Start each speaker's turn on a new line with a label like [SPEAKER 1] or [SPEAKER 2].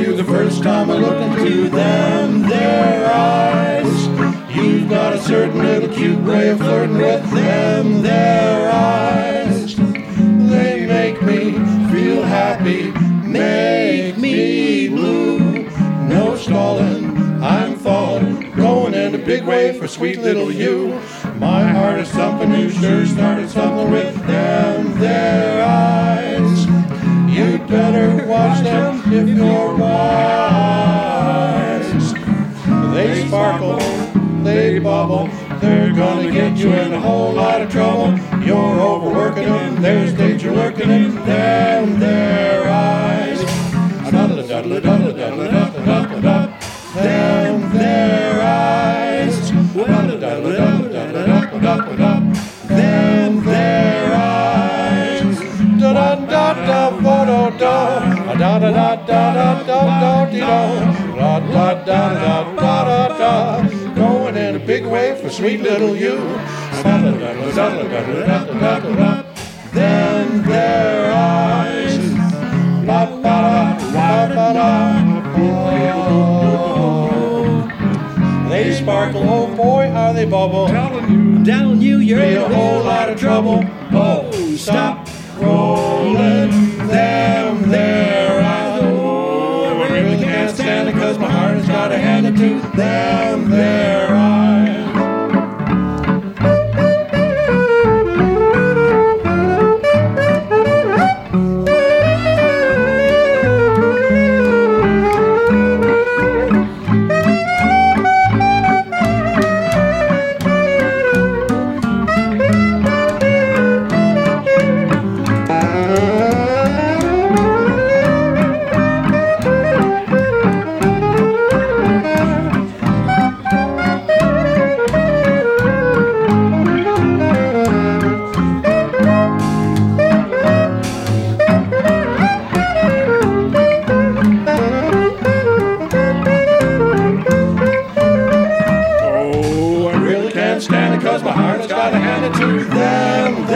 [SPEAKER 1] you the first time I looked into them, their eyes. You've got a certain little cute way of flirting with them, their eyes. They make me feel happy, make me blue. No stalling, I'm falling, going in a big way for sweet little you. My heart is thumping, you sure started something with them, their eyes. You'd better watch them if you're wise. They sparkle, they bubble, they're gonna get you in a whole lot of trouble. You're overworking them, there's danger lurking in them, their eyes. Them, their eyes. Them, their eyes. Da da da da da da da da da da da da da da. Going in a big way for sweet little you. Them, their eyes. La ba da ba da. They sparkle, oh boy, how they bubble.
[SPEAKER 2] I'm telling you, you're
[SPEAKER 1] in a whole lot of trouble. Oh, stop rolling them, their eyes. Oh, I really can't stand it, cause my heart has got a hand it to them, their eyes. Stand it, cause my heart has got a hand it to them.